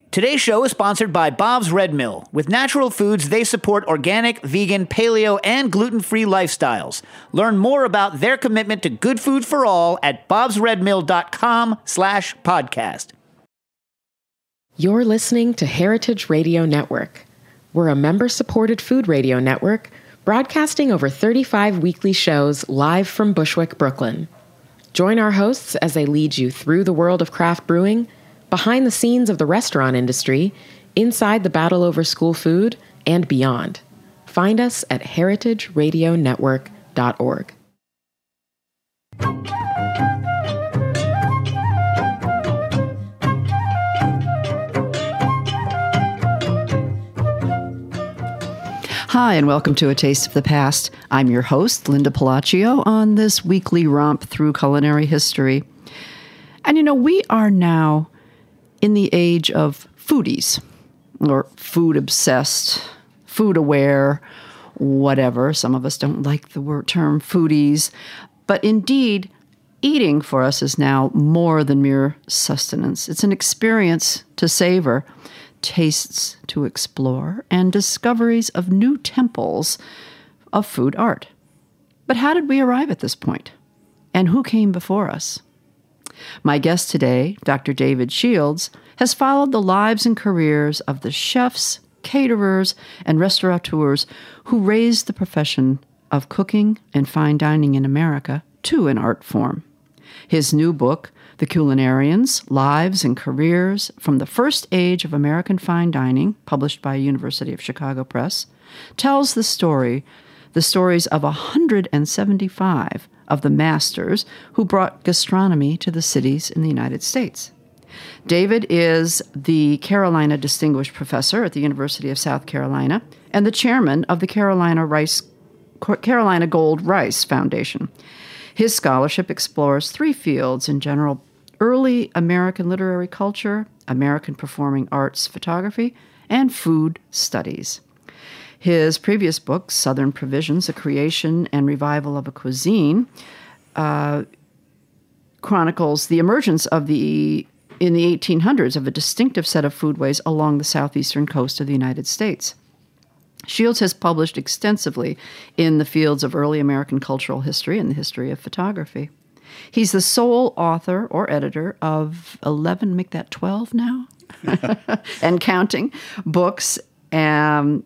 Today's show is sponsored by Bob's Red Mill. With natural foods, they support organic, vegan, paleo, and gluten-free lifestyles. Learn more about their commitment to good food for all at bobsredmill.com/podcast. You're listening to Heritage Radio Network. We're a member-supported food radio network broadcasting over 35 weekly shows live from Bushwick, Brooklyn. Join our hosts as they lead you through the world of craft brewing, behind the scenes of the restaurant industry, inside the battle over school food, and beyond. Find us at heritageradionetwork.org. Hi, and welcome to A Taste of the Past. I'm your host, Linda Palacio, on this weekly romp through culinary history. And you know, we are now in the age of foodies, or food-obsessed, food-aware, whatever. Some of us don't like the term foodies. But indeed, eating for us is now more than mere sustenance. It's an experience to savor, tastes to explore, and discoveries of new temples of food art. But how did we arrive at this point? And who came before us? My guest today, Dr. David Shields, has followed the lives and careers of the chefs, caterers, and restaurateurs who raised the profession of cooking and fine dining in America to an art form. His new book, The Culinarians, Lives and Careers from the First Age of American Fine Dining, published by University of Chicago Press, tells the stories of 175 of the masters who brought gastronomy to the cities in the United States. David is the Carolina Distinguished Professor at the University of South Carolina and the chairman of the Carolina Gold Rice Foundation. His scholarship explores three fields in general: early American literary culture, American performing arts photography, and food studies. His previous book, Southern Provisions, A Creation and Revival of a Cuisine, chronicles the emergence in the 1800s of a distinctive set of foodways along the southeastern coast of the United States. Shields has published extensively in the fields of early American cultural history and the history of photography. He's the sole author or editor of 11, make that 12 now, and counting, books, and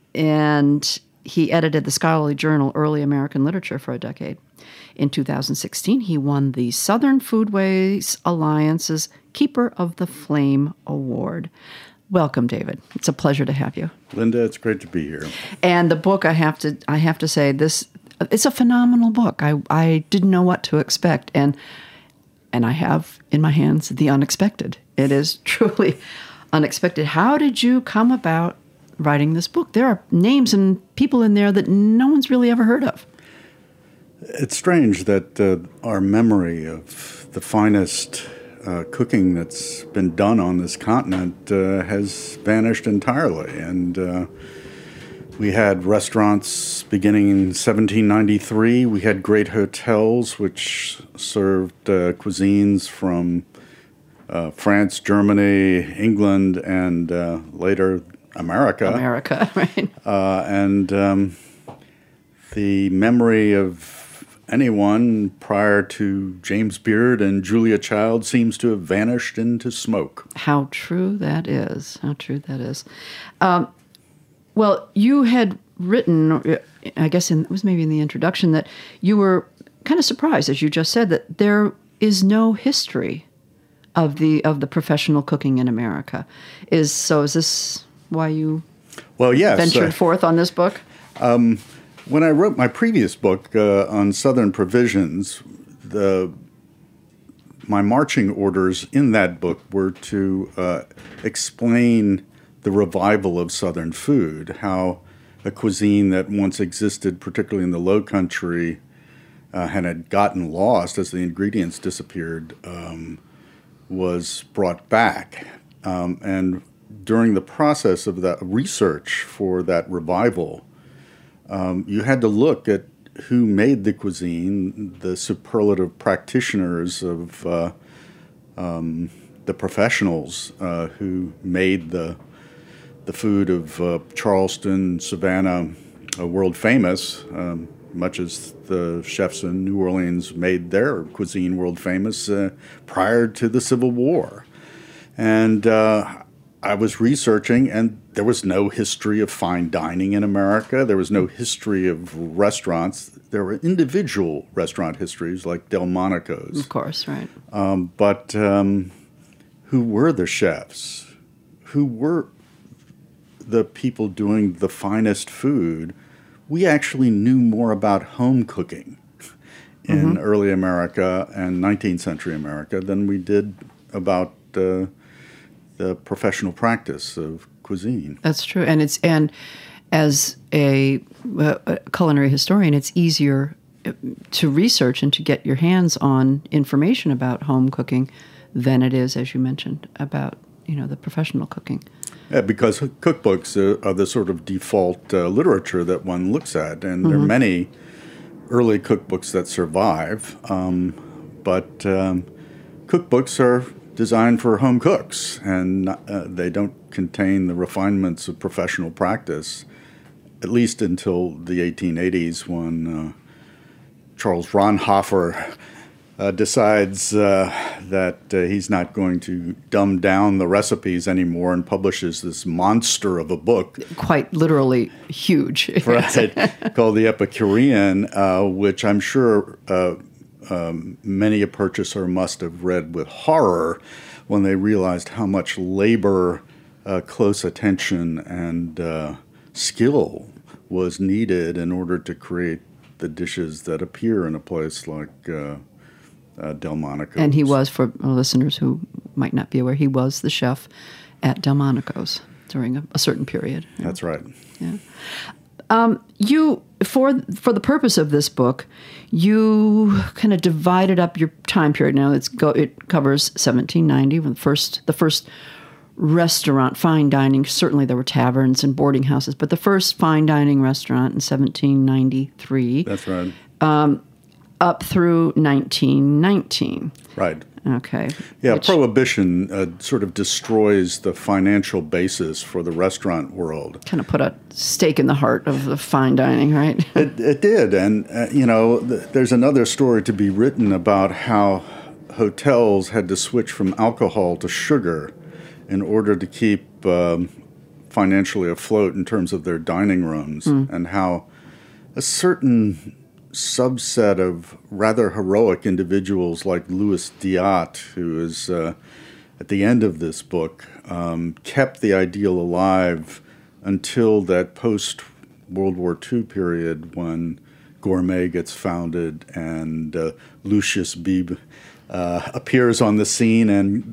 he edited the scholarly journal Early American Literature for a decade. In 2016, he won the Southern Foodways Alliance's Keeper of the Flame Award. Welcome, David. It's a pleasure to have you. Linda, it's great to be here. And the book, I have to say, it's a phenomenal book. I didn't know what to expect, and I have in my hands the unexpected. It is truly unexpected. How did you come about writing this book? There are names and people in there that no one's really ever heard of. It's strange that our memory of the finest cooking that's been done on this continent has vanished entirely. And we had restaurants beginning in 1793. We had great hotels which served cuisines from France, Germany, England, and later America, right? And the memory of anyone prior to James Beard and Julia Child seems to have vanished into smoke. How true that is. Well, you had written, I guess it was maybe in the introduction, that you were kind of surprised, as you just said, that there is no history of the professional cooking in America. Is this why you ventured forth on this book? When I wrote my previous book on Southern Provisions, my marching orders in that book were to explain the revival of Southern food, how a cuisine that once existed, particularly in the Low Country, had gotten lost as the ingredients disappeared, was brought back. And during the process of that research for that revival, you had to look at who made the cuisine, the superlative practitioners of the professionals who made the food of Charleston, Savannah, world famous, much as the chefs in New Orleans made their cuisine world famous prior to the Civil War. And I was researching, and there was no history of fine dining in America. There was no history of restaurants. There were individual restaurant histories like Delmonico's. Of course, right. But who were the chefs? Who were the people doing the finest food? We actually knew more about home cooking in early America and 19th century America than we did about the professional practice of cuisine. That's true, and as a culinary historian, it's easier to research and to get your hands on information about home cooking than it is, as you mentioned, about the professional cooking. Yeah, because cookbooks are the sort of default literature that one looks at, and there are many early cookbooks that survive, but cookbooks are designed for home cooks, and they don't contain the refinements of professional practice, at least until the 1880s when Charles Ronhofer decides that he's not going to dumb down the recipes anymore and publishes this monster of a book. Quite literally huge. Right, called The Epicurean, which I'm sure many a purchaser must have read with horror when they realized how much labor, close attention, and skill was needed in order to create the dishes that appear in a place like Delmonico's. And he was, for listeners who might not be aware, he was the chef at Delmonico's during a certain period. That's right. Yeah. You, for the purpose of this book, you kind of divided up your time period. Now it covers 1790, when the first restaurant, fine dining. Certainly there were taverns and boarding houses, but the first fine dining restaurant in 1793. That's right. Up through 1919. Right. Okay. Yeah, Prohibition sort of destroys the financial basis for the restaurant world. Kind of put a stake in the heart of the fine dining, right? It did. And, there's another story to be written about how hotels had to switch from alcohol to sugar in order to keep financially afloat in terms of their dining rooms, and how a certain subset of rather heroic individuals like Louis Diat, who is at the end of this book, kept the ideal alive until that post-World War II period when Gourmet gets founded and Lucius Bebe appears on the scene, and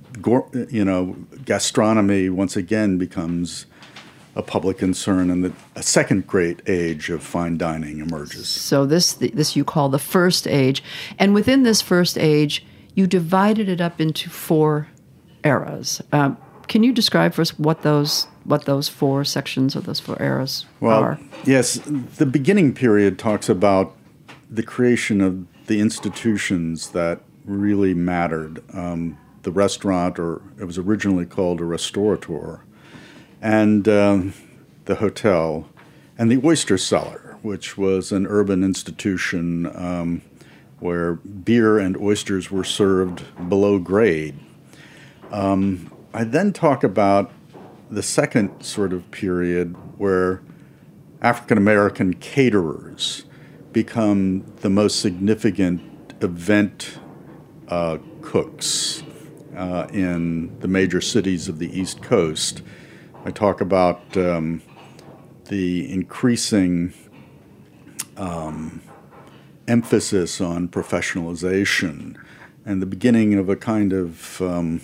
gastronomy once again becomes a public concern, and a second great age of fine dining emerges. So this you call the first age, and within this first age, you divided it up into 4 eras. Can you describe for us what those 4 sections or those 4 eras are? Yes, the beginning period talks about the creation of the institutions that really mattered. The restaurant, or it was originally called a restaurateur, and the hotel, and the oyster cellar, which was an urban institution where beer and oysters were served below grade. I then talk about the second sort of period where African American caterers become the most significant event cooks in the major cities of the East Coast. I talk about the increasing emphasis on professionalization and the beginning of a kind of,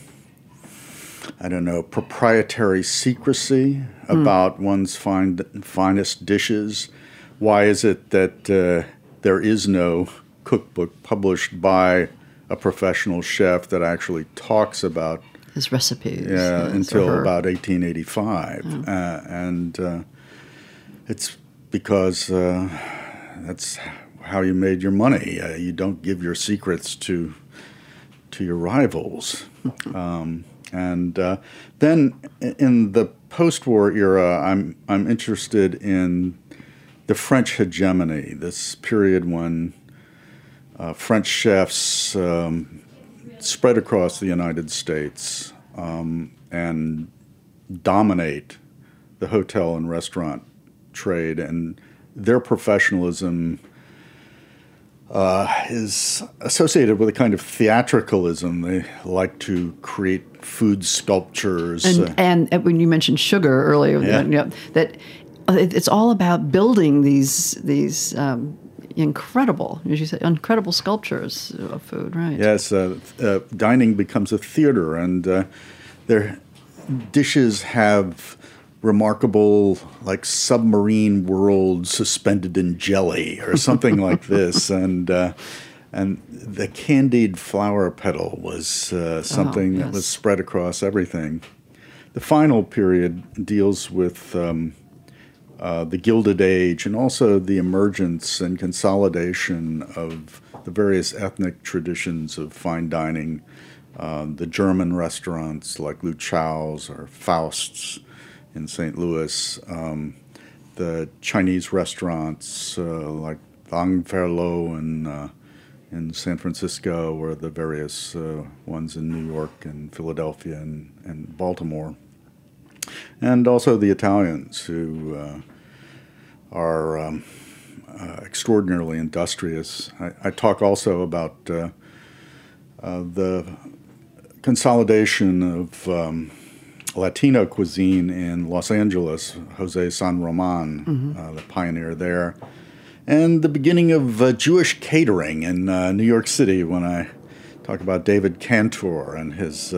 proprietary secrecy about one's finest dishes. Why is it that there is no cookbook published by a professional chef that actually talks about his recipes? Until about 1885. And it's because that's how you made your money. You don't give your secrets to your rivals. And then in the post-war era, I'm interested in the French hegemony, this period when French chefs spread across the United States and dominate the hotel and restaurant trade, and their professionalism is associated with a kind of theatricalism. They like to create food sculptures. And when you mentioned sugar earlier, that it's all about building these incredible, as you say, incredible sculptures of food, right? Yes, dining becomes a theater, and their dishes have remarkable, like, submarine worlds suspended in jelly or something like this, and the candied flower petal was something that was spread across everything. The final period deals with the Gilded Age, and also the emergence and consolidation of the various ethnic traditions of fine dining. The German restaurants like Lu Chao's or Faust's in St. Louis, the Chinese restaurants like Lang Ferlo in San Francisco, or the various ones in New York and Philadelphia and Baltimore. And also the Italians, who are extraordinarily industrious. I talk also about the consolidation of Latino cuisine in Los Angeles, Jose San Roman, the pioneer there, and the beginning of Jewish catering in New York City, when I talk about David Cantor and his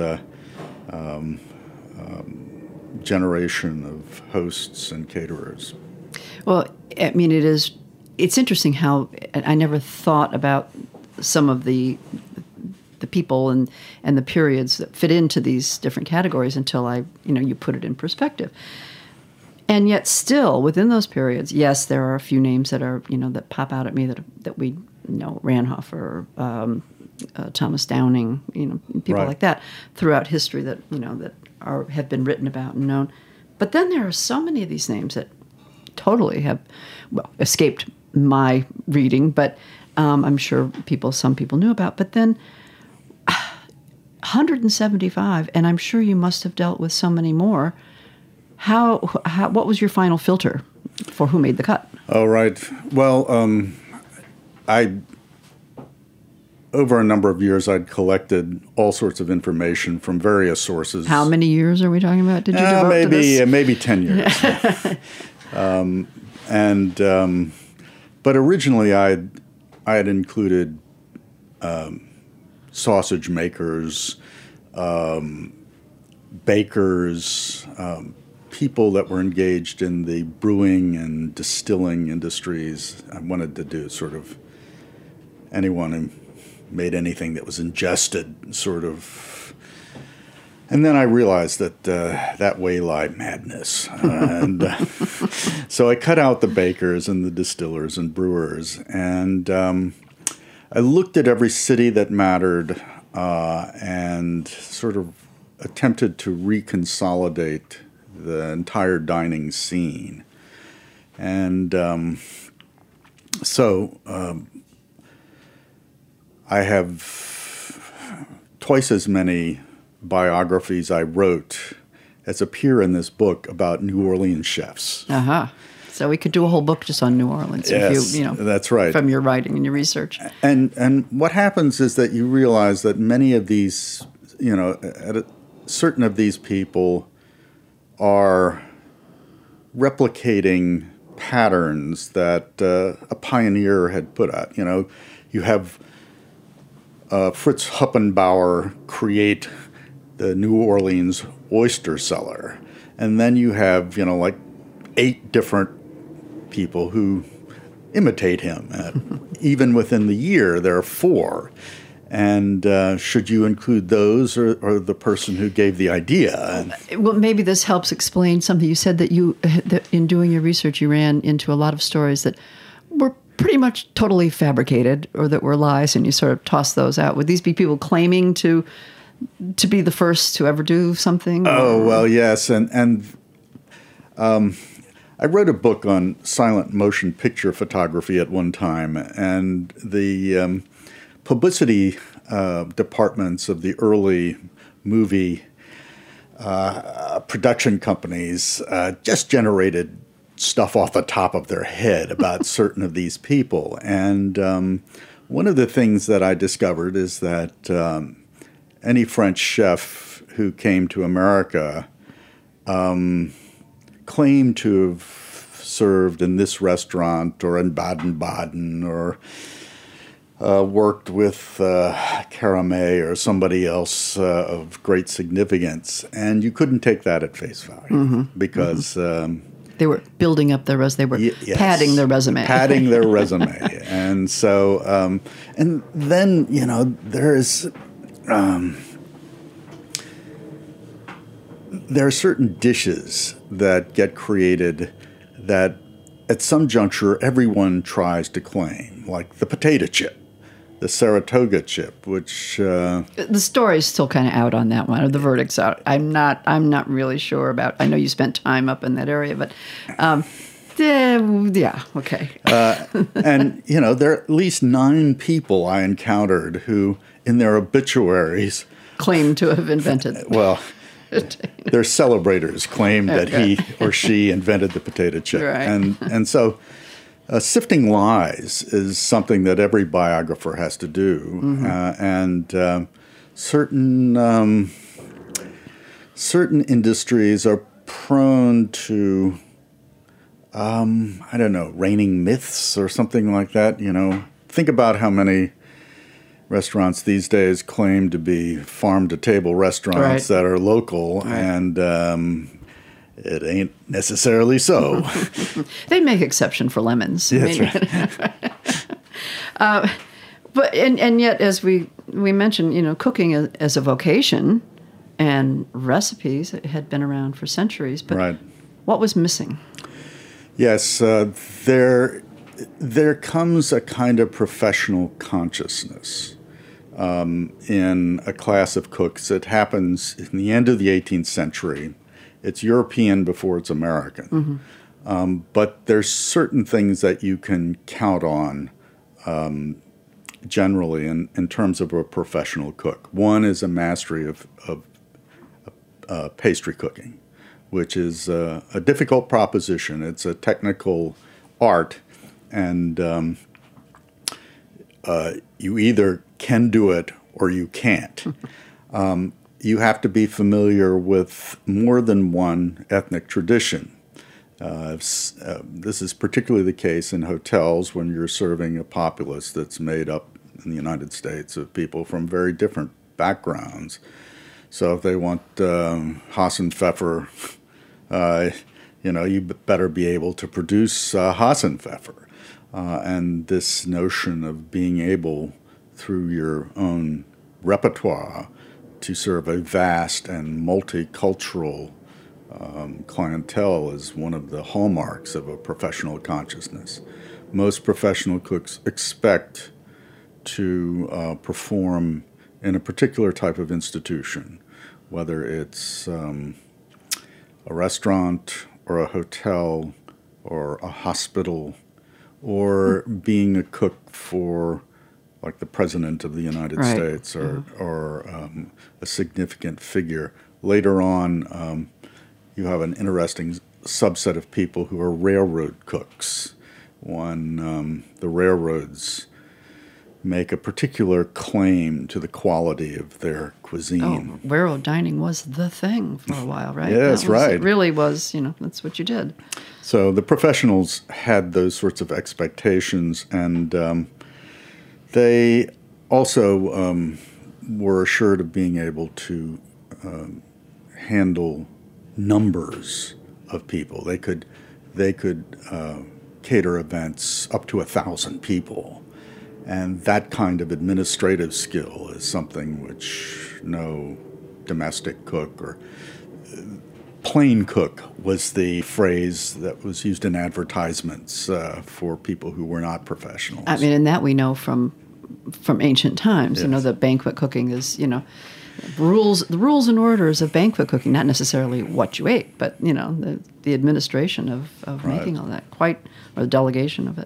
generation of hosts and caterers. Well, I mean, it's interesting how I never thought about some of the people and the periods that fit into these different categories until you put it in perspective. And yet still, within those periods, yes, there are a few names that are, that pop out at me that we know, Ranhofer, Thomas Downing, people right. like that throughout history that, that have been written about and known. But then there are so many of these names that totally have, escaped my reading, but I'm sure some people knew about. But then 175, and I'm sure you must have dealt with so many more. What was your final filter for who made the cut? Oh, right. Well, over a number of years, I'd collected all sorts of information from various sources. How many years are we talking about? Did you devote to this? Maybe 10 years. But originally, I had included sausage makers, bakers, people that were engaged in the brewing and distilling industries. I wanted to do sort of anyone who made anything that was ingested, sort of. And then I realized that that way lie madness. And so I cut out the bakers and the distillers and brewers. And I looked at every city that mattered and sort of attempted to reconsolidate the entire dining scene. And so I have twice as many biographies I wrote as appear in this book about New Orleans chefs. So we could do a whole book just on New Orleans. Yes, if you that's right. From your writing and your research. And what happens is that you realize that many of these, certain of these people are replicating patterns that a pioneer had put out. You have Fritz Huppenbauer create the New Orleans oyster cellar, and then you have, like 8 different people who imitate him. Even within the year, there are 4. And should you include those or the person who gave the idea? Well, maybe this helps explain something. You said that in doing your research, you ran into a lot of stories that were pretty much totally fabricated or that were lies, and you sort of tossed those out. Would these be people claiming to to be the first to ever do something? Oh, well, yes. And I wrote a book on silent motion picture photography at one time, and the publicity departments of the early movie production companies just generated stuff off the top of their head about certain of these people. And one of the things that I discovered is that any French chef who came to America claimed to have served in this restaurant or in Baden-Baden or worked with Caramé or somebody else of great significance. And you couldn't take that at face value because... they were building up their resume. They were padding their resume. Padding their resume. And so, and then, there are certain dishes that get created that at some juncture everyone tries to claim, like the potato chip, the Saratoga chip, which... the story's still kind of out on that one, or the verdict's out. I'm not really sure about... I know you spent time up in that area, but... yeah, okay. And, there are at least 9 people I encountered who, in their obituaries... claim to have invented... Well... Their celebrators claim that he or she invented the potato chip. Right. And so sifting lies is something that every biographer has to do. And certain industries are prone to, reigning myths or something like that. Think about how many restaurants these days claim to be farm-to-table restaurants that are local, and it ain't necessarily so. They make exception for lemons. Yeah, that's right. But yet, as we mentioned, cooking as a vocation and recipes had been around for centuries. But what was missing? Yes, there comes a kind of professional consciousness in a class of cooks. It happens in the end of the 18th century. It's European before it's American. But there's certain things that you can count on generally in terms of a professional cook. One is a mastery of pastry cooking, which is a difficult proposition. It's a technical art, and you either can do it or you can't. You have to be familiar with more than one ethnic tradition. This is particularly the case in hotels when you're serving a populace that's made up in the United States of people from very different backgrounds. So if they want Hassenpfeffer, you better be able to produce Hassenpfeffer. And this notion of being able, through your own repertoire, to serve a vast and multicultural clientele is one of the hallmarks of a professional consciousness. Most professional cooks expect to perform in a particular type of institution, whether it's a restaurant or a hotel or a hospital, or being a cook for, like, the President of the United States or a significant figure. Later on, you have an interesting subset of people who are railroad cooks. When the railroads make a particular claim to the quality of their cuisine. Oh, railroad dining was the thing for a while, right? Yeah, that's right. It really was, that's what you did. So the professionals had those sorts of expectations, and they also were assured of being able to handle numbers of people. They could cater events up to 1,000 people. And that kind of administrative skill is something which no domestic cook or plain cook was the phrase that was used in advertisements for people who were not professionals. I mean, and that we know from ancient times. Yes. That banquet cooking is, The rules and orders of banquet cooking, not necessarily what you ate, but, the administration of making all that, or the delegation of it.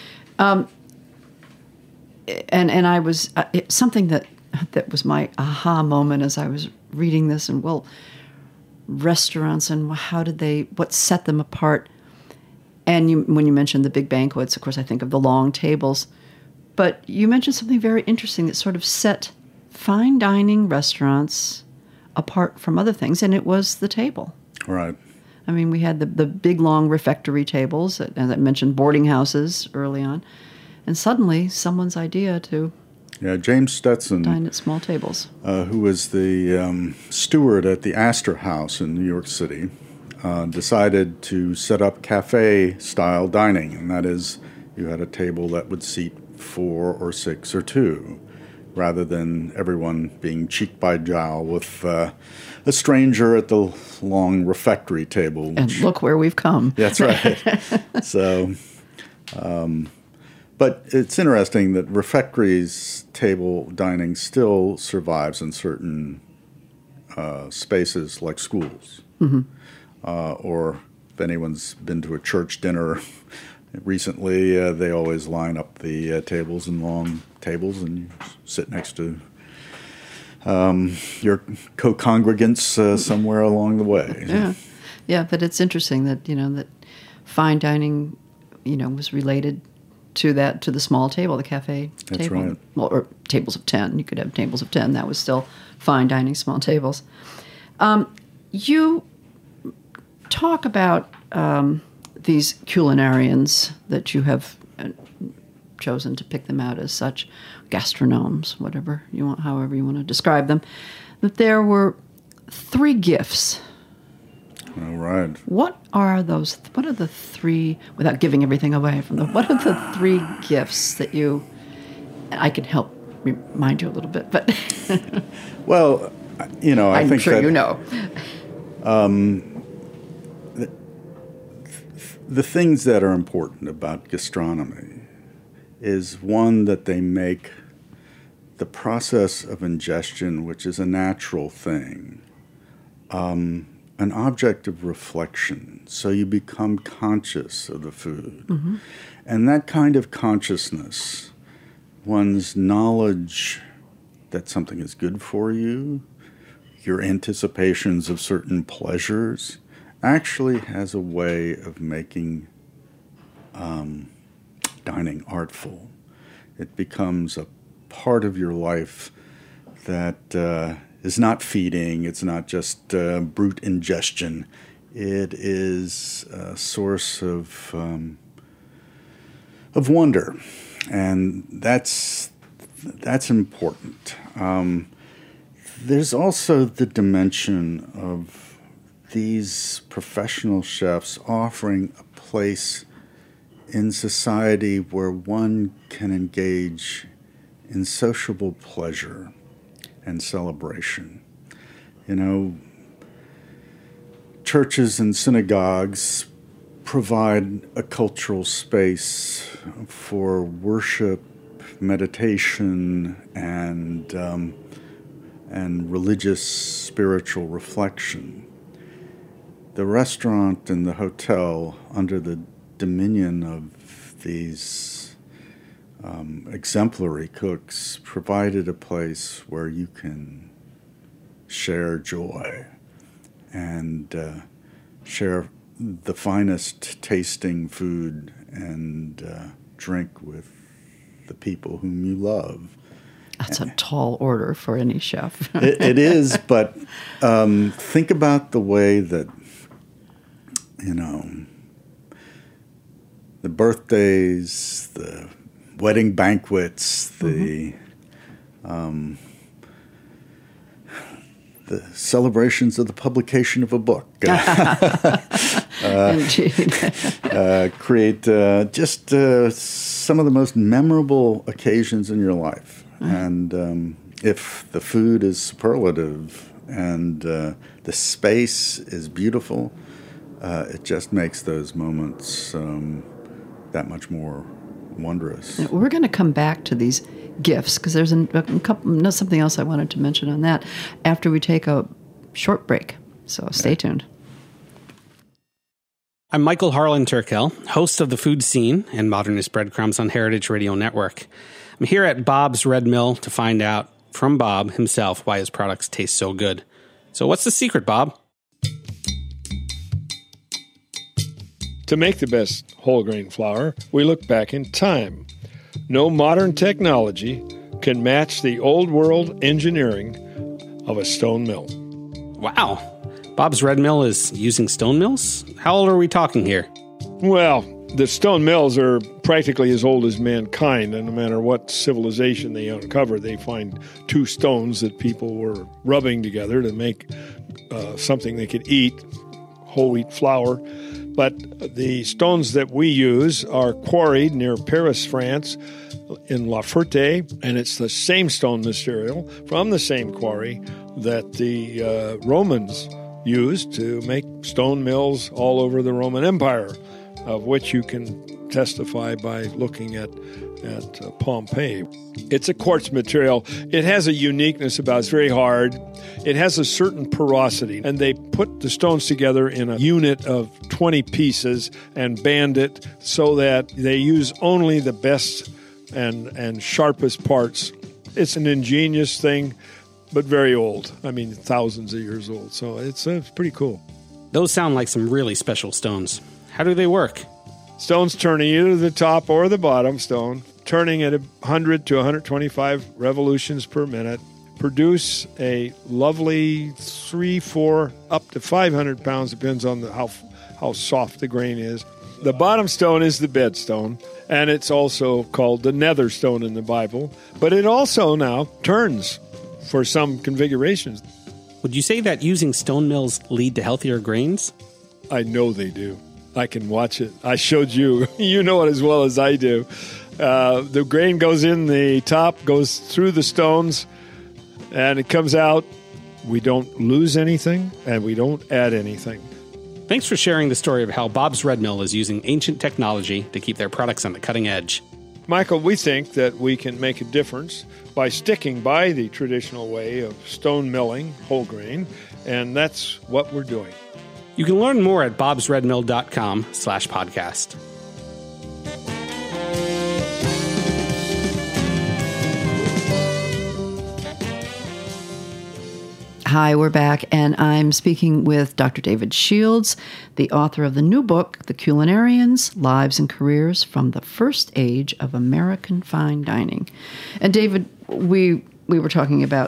And I was, something that was my aha moment as I was reading this, and restaurants and what set them apart. And when you mentioned the big banquets, of course, I think of the long tables. But you mentioned something very interesting that sort of set fine dining restaurants apart from other things, and it was the table. Right. I mean, we had the big, long refectory tables, as I mentioned, boarding houses early on. And suddenly, someone's idea to James Stetson dine at small tables, who was the steward at the Astor House in New York City, decided to set up cafe-style dining, and that is, you had a table that would seat 4 or 6 or 2, rather than everyone being cheek by jowl with a stranger at the long refectory table. And look where we've come. That's right. So, but it's interesting that refectories table dining still survives in certain spaces like schools. Mm-hmm. Or if anyone's been to a church dinner recently, they always line up the tables in long tables, and you sit next to your co-congregants somewhere along the way. Yeah, but it's interesting that that fine dining, was related to the small table, the cafe That's table. Right. Well, or tables of 10. You could have tables of 10. That was still fine dining, small tables. You talk about these culinarians that you have chosen to pick them out as such, gastronomes, however you want to describe them, that there were 3 gifts. All right. What are those? What are the 3, without giving everything away from them, what are the 3 gifts that I can help remind you a little bit, but... Well, I think sure that... you know. The things that are important about gastronomy is, one, that they make the process of ingestion, which is a natural thing, an object of reflection. So you become conscious of the food. Mm-hmm. And that kind of consciousness, one's knowledge that something is good for you, your anticipations of certain pleasures, actually has a way of making dining artful. It becomes a part of your life that is not feeding. It's not just brute ingestion. It is a source of wonder, and that's important. There's also the dimension of these professional chefs offering a place in society where one can engage in sociable pleasure and celebration. Churches and synagogues provide a cultural space for worship, meditation, and religious spiritual reflection. The restaurant and the hotel, under the dominion of these exemplary cooks, provided a place where you can share joy and share the finest tasting food and drink with the people whom you love. That's a tall order for any chef. It is, but think about the way that, the birthdays, the wedding banquets, the celebrations of the publication of a book create just some of the most memorable occasions in your life. And if the food is superlative and the space is beautiful, it just makes those moments that much more wondrous. We're going to come back to these gifts because there's something else I wanted to mention on that after we take a short break. So stay tuned. I'm Michael Harlan Turkel, host of The Food Scene and Modernist Breadcrumbs on Heritage Radio Network. I'm here at Bob's Red Mill to find out from Bob himself why his products taste so good. So what's the secret, Bob? To make the best whole grain flour, we look back in time. No modern technology can match the old world engineering of a stone mill. Wow. Bob's Red Mill is using stone mills? How old are we talking here? Well, the stone mills are practically as old as mankind, and no matter what civilization they uncover, they find two stones that people were rubbing together to make something they could eat, whole wheat flour. But the stones that we use are quarried near Paris, France, in La Ferté, and it's the same stone material from the same quarry that the Romans used to make stone mills all over the Roman Empire, of which you can testify by looking at Pompeii. It's a quartz material. It has a uniqueness about it. It's very hard. It has a certain porosity, and they put the stones together in a unit of 20 pieces and band it so that they use only the best and sharpest parts. It's an ingenious thing, but very old. I mean, thousands of years old. So it's pretty cool. Those sound like some really special stones. How do they work? Stones turning either the top or the bottom stone, turning at 100 to 125 revolutions per minute, produce a lovely 3, 4, up to 500 pounds, depends on how soft the grain is. The bottom stone is the bed stone, and it's also called the nether stone in the Bible, but it also now turns for some configurations. Would you say that using stone mills lead to healthier grains? I know they do. I can watch it. I showed you. You know it as well as I do. The grain goes in the top, goes through the stones, and it comes out. We don't lose anything, and we don't add anything. Thanks for sharing the story of how Bob's Red Mill is using ancient technology to keep their products on the cutting edge. Michael, we think that we can make a difference by sticking by the traditional way of stone milling whole grain, and that's what we're doing. You can learn more at bobsredmill.com/podcast. Hi, we're back, and I'm speaking with Dr. David Shields, the author of the new book, The Culinarians, Lives and Careers from the First Age of American Fine Dining. And David, we were talking about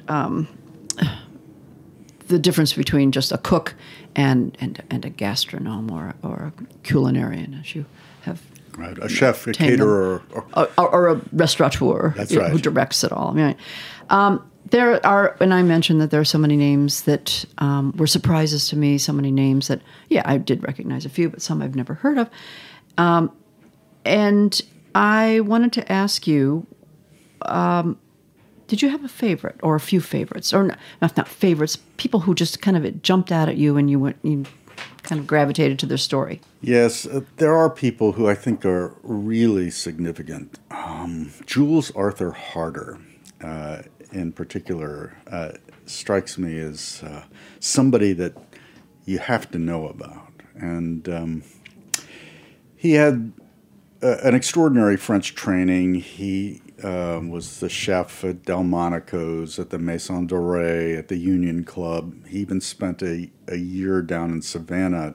the difference between just a cook and a gastronome or a culinarian, as you have. Right, a chef, a caterer. Or a restaurateur. That's right. Who directs it all. Right. There are, and I mentioned that there are so many names that were surprises to me, so many names that, yeah, I did recognize a few, but some I've never heard of. And I wanted to ask you, did you have a favorite or a few favorites? Or not favorites, people who just kind of jumped out at you and you kind of gravitated to their story? Yes, there are people who I think are really significant. Jules Arthur Harder, in particular, strikes me as somebody that you have to know about. And he had an extraordinary French training. He was the chef at Delmonico's, at the Maison Dorée, at the Union Club. He even spent a year down in Savannah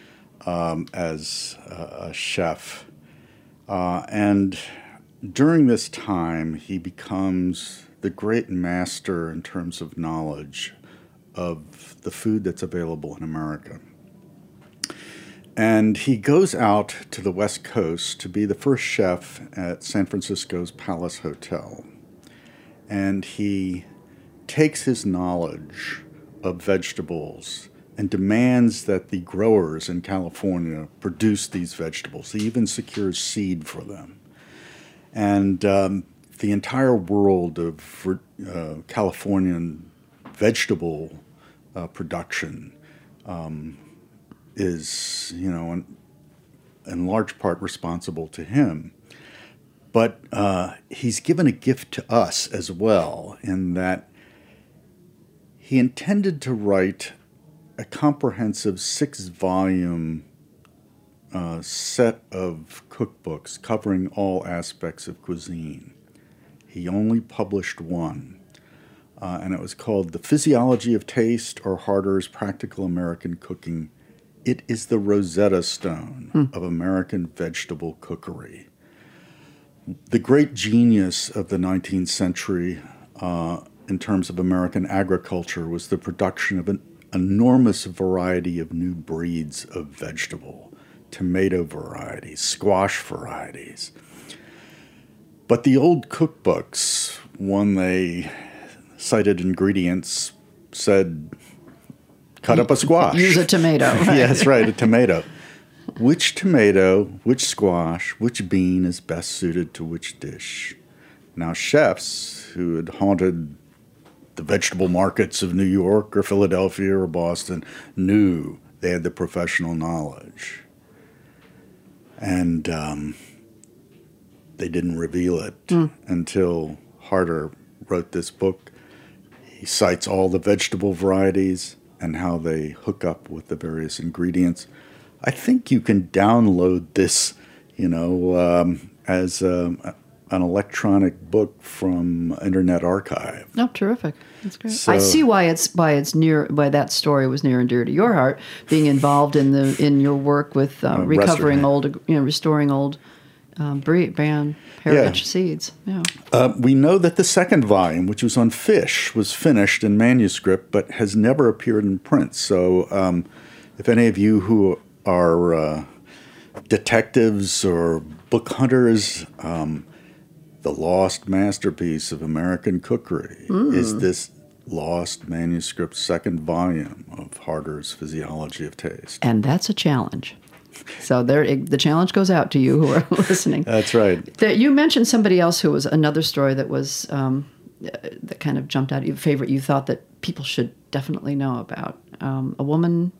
as a chef. And during this time, he becomes the great master in terms of knowledge of the food that's available in America. And he goes out to the West Coast to be the first chef at San Francisco's Palace Hotel. And he takes his knowledge of vegetables and demands that the growers in California produce these vegetables. He even secures seed for them. And the entire world of Californian vegetable production is, in large part responsible to him. But he's given a gift to us as well, in that he intended to write a comprehensive 6-volume set of cookbooks covering all aspects of cuisine. He only published one, and it was called The Physiology of Taste, or Harder's Practical American Cooking. It is the Rosetta Stone of American vegetable cookery. The great genius of the 19th century in terms of American agriculture was the production of an enormous variety of new breeds of vegetable, tomato varieties, squash varieties. But the old cookbooks, when they cited ingredients, said, cut up a squash. Use a tomato. Right? Yeah, that's right, a tomato. Which tomato, which squash, which bean is best suited to which dish? Now, chefs who had haunted the vegetable markets of New York or Philadelphia or Boston knew they had the professional knowledge. And they didn't reveal it until Harder wrote this book. He cites all the vegetable varieties and how they hook up with the various ingredients. I think you can download this, as an electronic book from Internet Archive. Oh, terrific! That's great. So, I see why that story was near and dear to your heart, being involved in your work with recovering restoring old brand heritage seeds. Yeah. We know that the second volume, which was on fish, was finished in manuscript, but has never appeared in print. So, if any of you who are detectives or book hunters, the lost masterpiece of American cookery is this lost manuscript second volume of Harder's Physiology of Taste. And that's a challenge. So the challenge goes out to you who are listening. That's right. You mentioned somebody else who was another story that was that kind of jumped out at you, favorite you thought that people should definitely know about. A woman.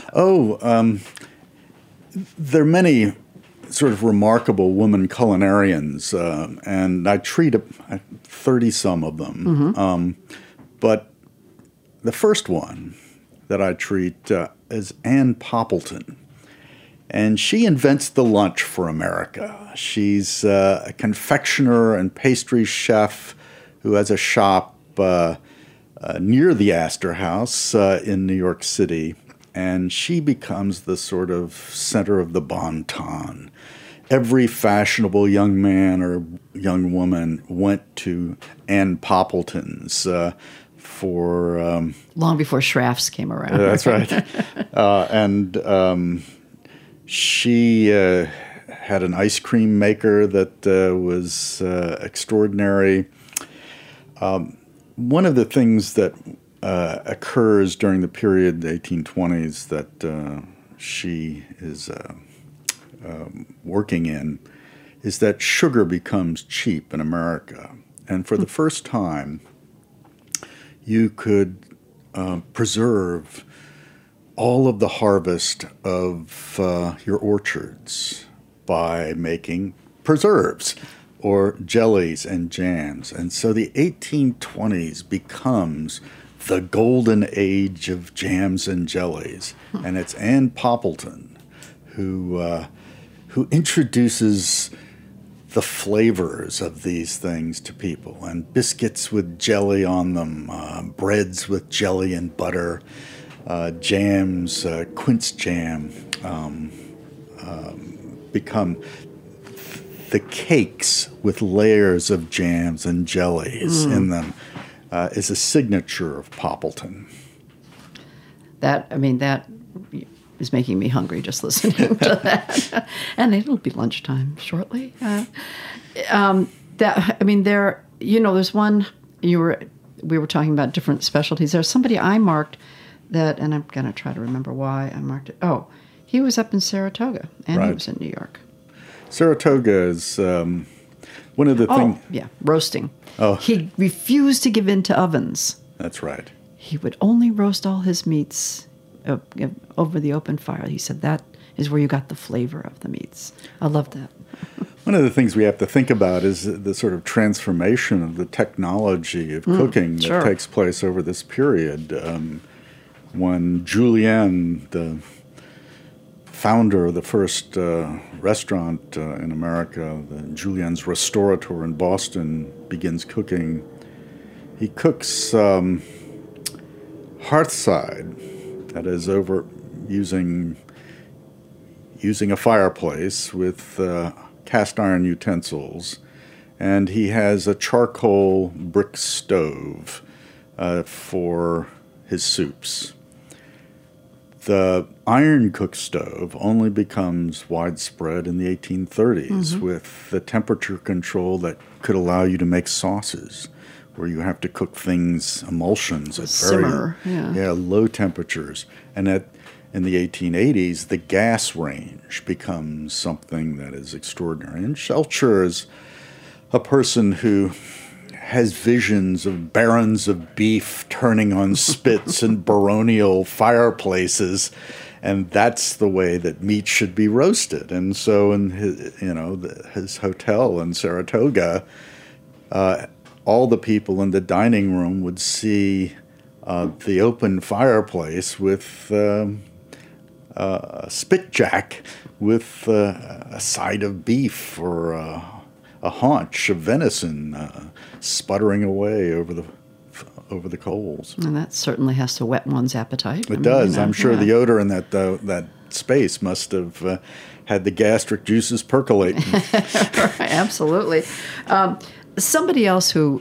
There are many sort of remarkable women culinarians, and I treat 30-some of them. But the first one that I treat is Ann Poppleton. And she invents the lunch for America. She's a confectioner and pastry chef who has a shop near the Astor House in New York City. And she becomes the sort of center of the bon ton. Every fashionable young man or young woman went to Ann Poppleton's for... long before Schrafft's came around. That's right. She had an ice cream maker that was extraordinary. One of the things that occurs during the period, the 1820s, that she is working in, is that sugar becomes cheap in America. And for the first time, you could preserve all of the harvest of your orchards by making preserves or jellies and jams. And so the 1820s becomes the golden age of jams and jellies. And it's Ann Poppleton who introduces the flavors of these things to people, and biscuits with jelly on them, breads with jelly and butter, jams, quince jam, become the cakes with layers of jams and jellies in them is a signature of Poppleton. That is making me hungry just listening to that. And it'll be lunchtime shortly. There's one we were talking about different specialties. There's somebody I marked that, and I'm going to try to remember why I marked it. Oh, he was up in Saratoga, and he was in New York. Saratoga is one of the things... Oh, yeah, roasting. Oh. He refused to give in to ovens. That's right. He would only roast all his meats over the open fire. He said that is where you got the flavor of the meats. I love that. One of the things we have to think about is the sort of transformation of the technology of cooking that takes place over this period. When Julienne, the founder of the first restaurant in America, the Julienne's Restaurateur in Boston, begins cooking, he cooks hearthside, that is, over using a fireplace with cast iron utensils, and he has a charcoal brick stove for his soups. The iron cook stove only becomes widespread in the 1830s with the temperature control that could allow you to make sauces, where you have to cook things, emulsions, at very low temperatures. And in the 1880s, the gas range becomes something that is extraordinary. And Schulcher is a person who has visions of barons of beef turning on spits and baronial fireplaces, and that's the way that meat should be roasted. And so in his hotel in Saratoga, all the people in the dining room would see the open fireplace with a spitjack with a side of beef or a haunch of venison sputtering away over the coals. And that certainly has to whet one's appetite. It does. I'm sure the odor in that space must have had the gastric juices percolating. Right, absolutely. Somebody else who,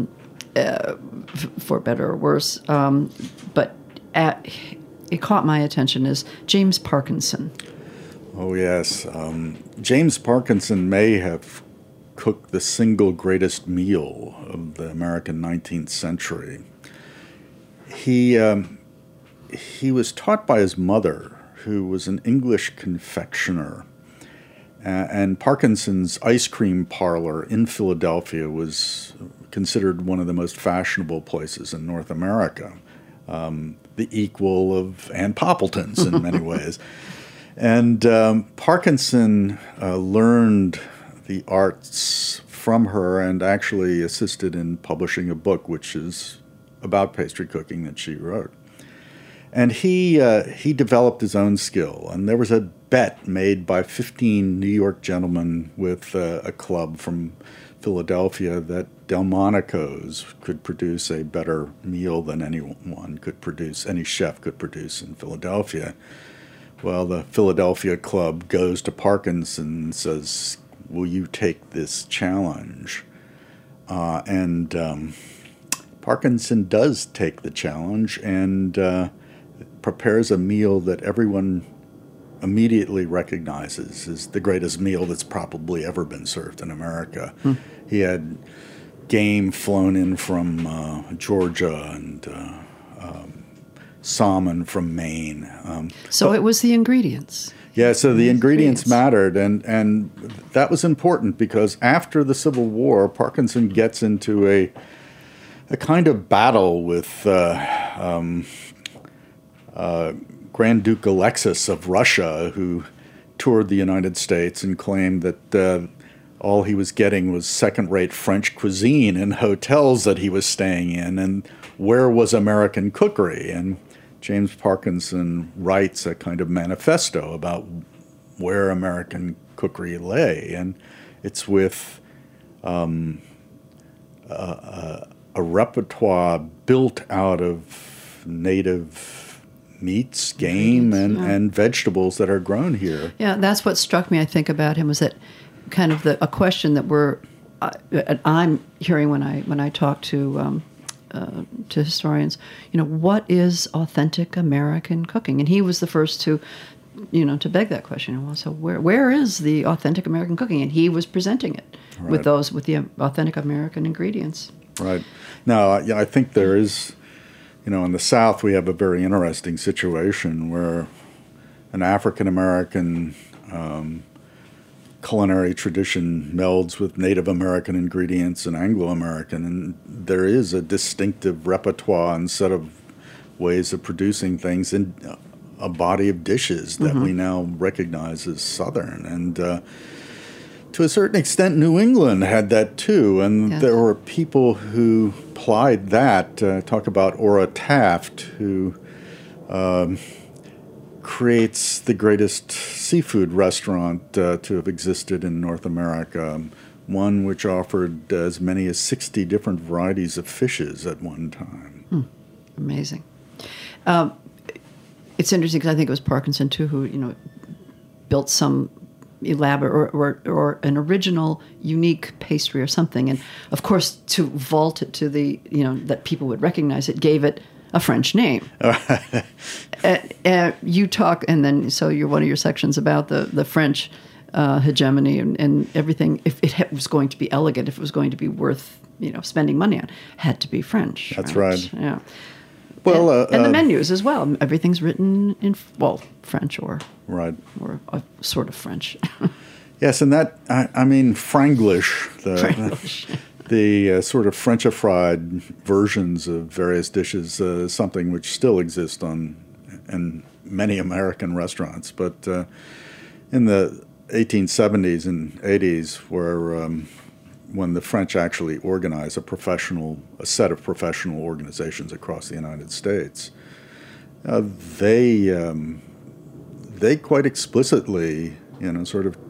for better or worse, but it caught my attention is James Parkinson. Oh, yes. James Parkinson may have cooked the single greatest meal of the American 19th century. He was taught by his mother, who was an English confectioner, and Parkinson's ice cream parlor in Philadelphia was considered one of the most fashionable places in North America, the equal of Ann Poppleton's in many ways. And Parkinson learned the arts from her and actually assisted in publishing a book which is about pastry cooking that she wrote. And he developed his own skill, and there was a bet made by 15 New York gentlemen with a club from Philadelphia that Delmonico's could produce a better meal than any chef could produce in Philadelphia. Well, the Philadelphia Club goes to Parkinson and says, "Will you take this challenge?" And Parkinson does take the challenge and prepares a meal that everyone immediately recognizes as the greatest meal that's probably ever been served in America. He had game flown in from Georgia and salmon from Maine. So it was the ingredients. Yeah, so the ingredients mattered, and that was important because after the Civil War, Parkinson gets into a kind of battle with Grand Duke Alexis of Russia, who toured the United States and claimed that all he was getting was second-rate French cuisine in hotels that he was staying in, and where was American cookery? And James Parkinson writes a kind of manifesto about where American cookery lay, and it's with a repertoire built out of native meats, game, and vegetables that are grown here. Yeah, that's what struck me, I think, about him was that kind of a question that I'm hearing when I talk to historians. What is authentic American cooking? And he was the first to beg that question. Well, so where is the authentic American cooking? And he was presenting it with the authentic American ingredients. Right. Now, I think there is. In the South, we have a very interesting situation where an African-American culinary tradition melds with Native American ingredients and Anglo-American, and there is a distinctive repertoire and set of ways of producing things in a body of dishes that we now recognize as Southern. And to a certain extent, New England had that too, and Yes. there were people who applied that. Talk about Ora Taft, who creates the greatest seafood restaurant to have existed in North America, one which offered as many as 60 different varieties of fishes at one time. Amazing. It's interesting because I think it was Parkinson too who built some elaborate or an original unique pastry or something, and of course to vault it to the that people would recognize it, gave it a French name. You talk, and then so you're one of your sections about the French hegemony and everything. If it was going to be elegant, if it was going to be worth spending money on, had to be French. That's right. Yeah. Well, and the menus as well. Everything's written in French or a sort of French. Yes, and that I mean Franglish, the sort of Frenchified versions of various dishes, something which still exists in many American restaurants. But in the 1870s and 80s, when the French actually organized a set of professional organizations across the United States, they quite explicitly, sort of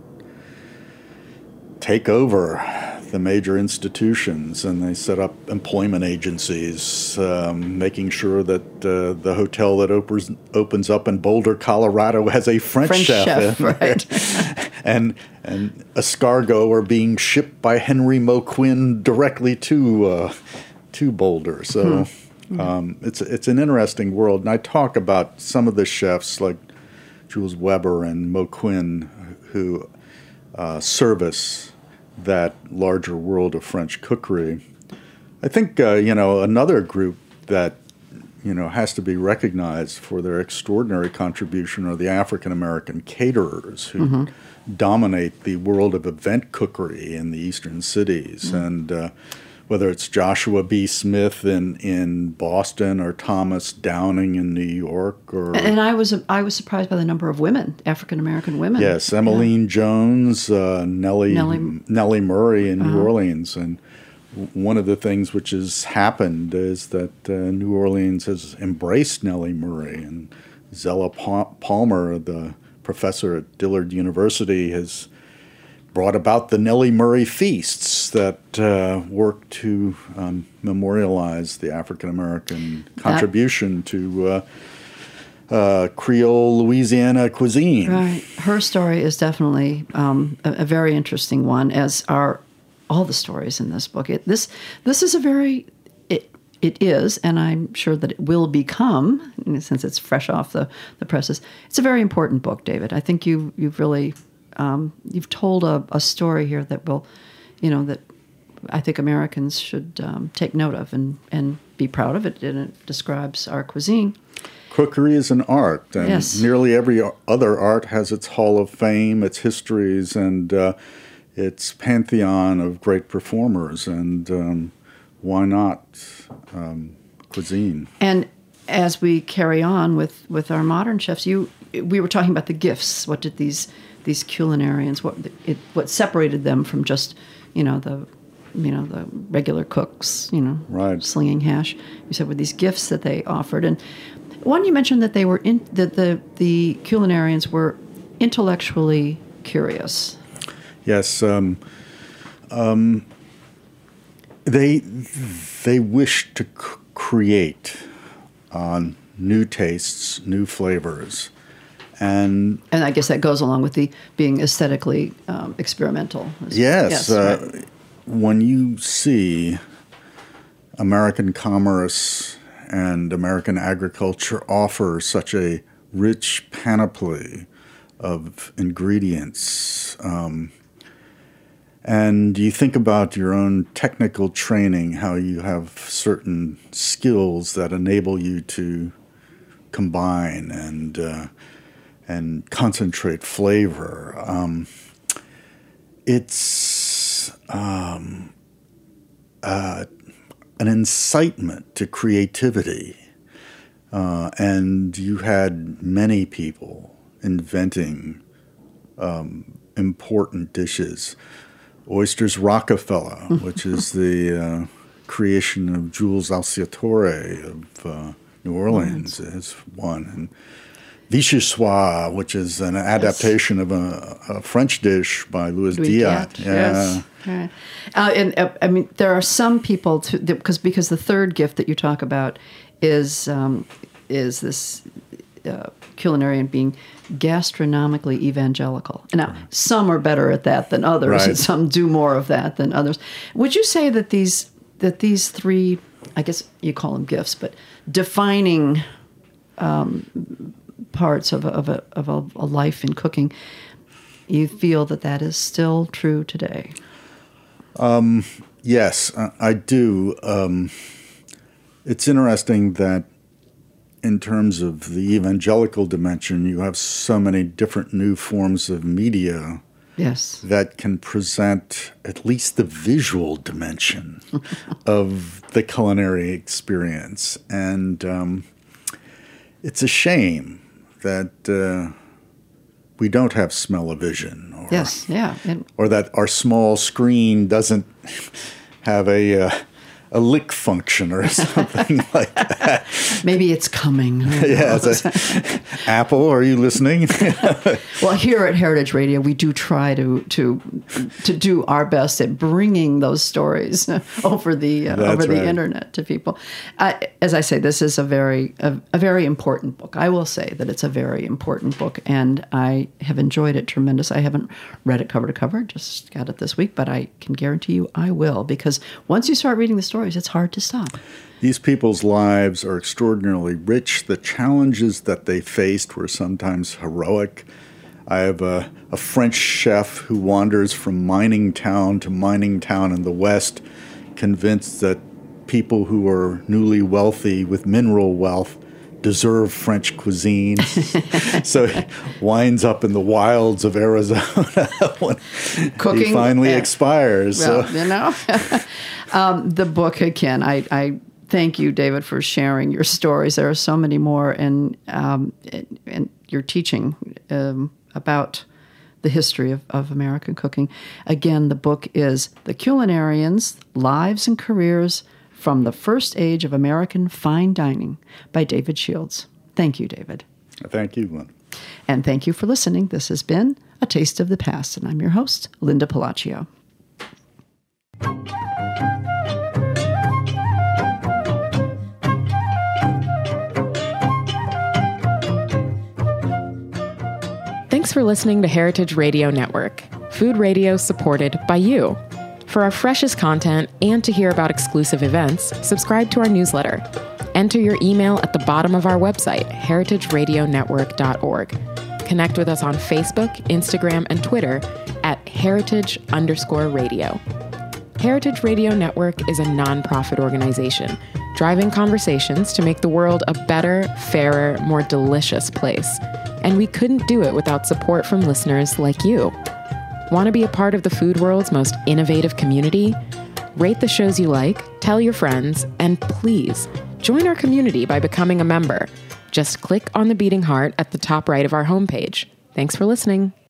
take over the major institutions, and they set up employment agencies, making sure that the hotel that opens up in Boulder, Colorado, has a French chef right? and escargot are being shipped by Henry Moquin directly to Boulder. So it's an interesting world, and I talk about some of the chefs like Jules Weber and Moquin who service that larger world of French cookery. I think another group that has to be recognized for their extraordinary contribution are the African American caterers who dominate the world of event cookery in the eastern cities, and whether it's Joshua B. Smith in Boston or Thomas Downing in New York, and I was surprised by the number of women, African American women. Yes, Emmeline Jones, Nellie Murray in New Orleans, and one of the things which has happened is that New Orleans has embraced Nellie Murray, and Zella Palmer, the professor at Dillard University, has brought about the Nellie Murray feasts that work to memorialize the African American contribution to Creole Louisiana cuisine. Right. Her story is definitely a very interesting one, as are all the stories in this book. This is a very it is, and I'm sure that it will become, since it's fresh off the presses. It's a very important book, David. I think you've really you've told a story here that will, that I think Americans should take note of and be proud of it. And it describes our cuisine. Cookery is an art, and yes. Nearly every other art has its hall of fame, its histories, and its pantheon of great performers. And why not cuisine? And as we carry on with our modern chefs, we were talking about the gifts. What did these culinarians, what separated them from just the regular cooks, right, slinging hash? You said with these gifts that they offered, and one you mentioned that they were that the culinarians were intellectually curious. Yes, they wish to create new tastes, new flavors. And I guess that goes along with the being aesthetically experimental. Yes. Right. When you see American commerce and American agriculture offer such a rich panoply of ingredients, and you think about your own technical training, how you have certain skills that enable you to combine and concentrate flavor. It's an incitement to creativity. And you had many people inventing important dishes. Oysters Rockefeller, which is the creation of Jules Alciatore of New Orleans, is one. And Vichyssoise, which is an adaptation of a French dish by Louis Diat. Yes. Right. I mean, there are some people because the third gift that you talk about is this culinarian being gastronomically evangelical. Now, some are better at that than others, and some do more of that than others. Would you say that these three, I guess you call them gifts, but defining parts of a life in cooking, you feel that is still true today? Yes, I do. It's interesting that in terms of the evangelical dimension, you have so many different new forms of media that can present at least the visual dimension of the culinary experience. And it's a shame that we don't have smell-o-vision, or that our small screen doesn't have a lick function or something like that. Maybe it's coming. Yeah, Apple, are you listening? Well, here at Heritage Radio, we do try to do our best at bringing those stories over the internet to people. As I say, this is a very important book. I will say that it's a very important book, and I have enjoyed it tremendously. I haven't read it cover to cover; just got it this week, but I can guarantee you I will, because once you start reading the stories, it's hard to stop. These people's lives are extraordinarily rich. The challenges that they faced were sometimes heroic. I have a French chef who wanders from mining town to mining town in the West, convinced that people who are newly wealthy with mineral wealth deserve French cuisine. So he winds up in the wilds of Arizona when cooking, he finally expires. Well, the book, again, I thank you, David, for sharing your stories. There are so many more, and your teaching about the history of American cooking. Again, the book is The Culinarians, Lives and Careers from the First Age of American Fine Dining by David Shields. Thank you, David. Thank you, Lynn. And thank you for listening. This has been A Taste of the Past, and I'm your host, Linda Palacio. Thanks for listening to Heritage Radio Network, food radio supported by you. For our freshest content and to hear about exclusive events, subscribe to our newsletter. Enter your email at the bottom of our website, heritageradionetwork.org. Connect with us on Facebook, Instagram, and Twitter at heritage_radio. Heritage Radio Network is a nonprofit organization driving conversations to make the world a better, fairer, more delicious place. And we couldn't do it without support from listeners like you. Want to be a part of the food world's most innovative community? Rate the shows you like, tell your friends, and please join our community by becoming a member. Just click on the beating heart at the top right of our homepage. Thanks for listening.